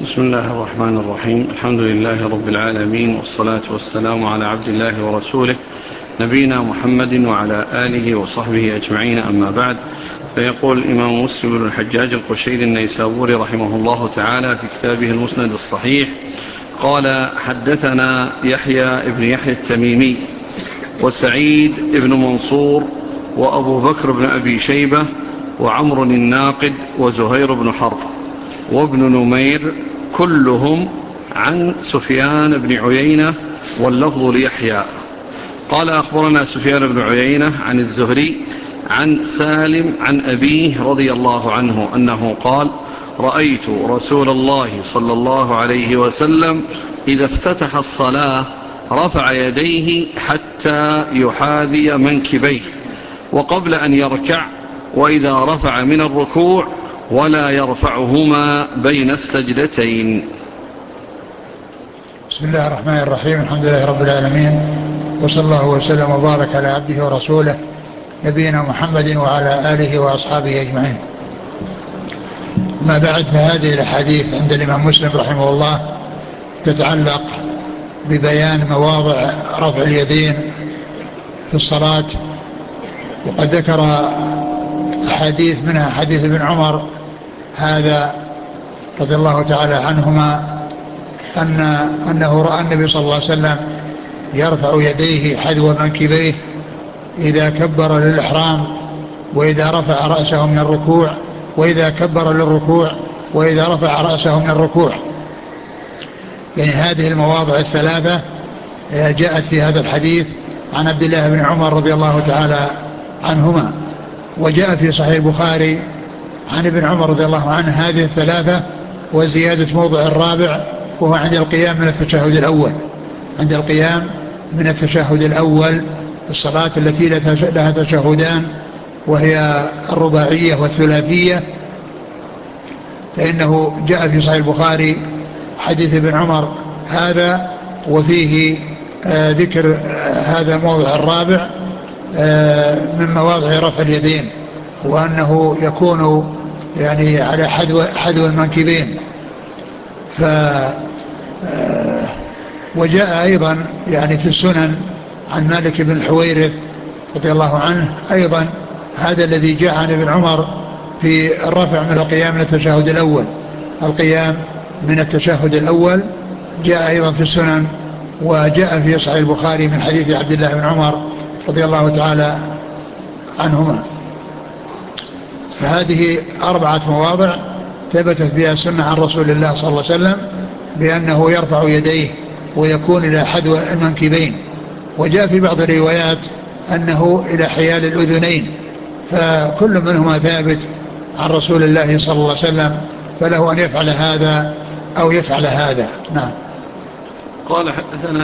بسم الله الرحمن الرحيم. الحمد لله رب العالمين، والصلاة والسلام على عبد الله ورسوله نبينا محمد وعلى آله وصحبه أجمعين، أما بعد. فيقول الإمام مسلم بن الحجاج القشيري النيسابوري رحمه الله تعالى في كتابه المسند الصحيح: قال: حدثنا يحيى بن يحيى التميمي وسعيد بن منصور وأبو بكر بن أبي شيبة وعمر الناقد وزهير بن حرب وابن نمير، كلهم عن سفيان بن عيينة، واللفظ ليحيى. قال: أخبرنا سفيان بن عيينة عن الزهري عن سالم عن أبيه رضي الله عنه أنه قال: رأيت رسول الله صلى الله عليه وسلم إذا افتتح الصلاة رفع يديه حتى يحاذي منكبيه وقبل أن يركع، وإذا رفع من الركوع ولا يرفعهما بين السجدتين. بسم الله الرحمن الرحيم. الحمد لله رب العالمين، وصلى الله وسلم وبارك على عبده ورسوله نبينا محمد وعلى آله وأصحابه أجمعين. ما بعد، فهذه الأحاديث عند الإمام مسلم رحمه الله تتعلق ببيان مواضع رفع اليدين في الصلاة، وقد ذكر أحاديث منها حديث ابن عمر هذا رضي الله تعالى عنهما أنه رأى النبي صلى الله عليه وسلم يرفع يديه حذو منكبيه إذا كبر للإحرام، وإذا رفع رأسه من الركوع، وإذا كبر للركوع، وإذا رفع رأسه من الركوع. يعني هذه المواضع الثلاثة جاءت في هذا الحديث عن عبد الله بن عمر رضي الله تعالى عنهما. وجاء في صحيح البخاري عن ابن عمر رضي الله عنه هذه الثلاثة وزيادة موضع الرابع، وهو عند القيام من التشهد الأول. عند القيام من التشهد الأول في الصلاة التي لها تشهدان، وهي الرباعية والثلاثية، فإنه جاء في صحيح البخاري حديث ابن عمر هذا، وفيه ذكر هذا الموضع الرابع من مواضع رفع اليدين، وأنه يكون يعني على حذو المنكبين. وجاء أيضا يعني في السنن عن مالك بن الحويرث رضي الله عنه أيضا هذا الذي جاء عن ابن عمر في الرفع من القيام من التشهد الأول. القيام من التشهد الأول جاء أيضا في السنن، وجاء في صحيح البخاري من حديث عبد الله بن عمر رضي الله تعالى عنهما. فهذه 4 مواضع ثبتت بها السنة عن رسول الله صلى الله عليه وسلم بأنه يرفع يديه ويكون إلى حذو المنكبين، وجاء في بعض الروايات أنه إلى حيال الأذنين، فكل منهما ثابت عن رسول الله صلى الله عليه وسلم، فله أن يفعل هذا أو يفعل هذا. نعم. قال: حدثنا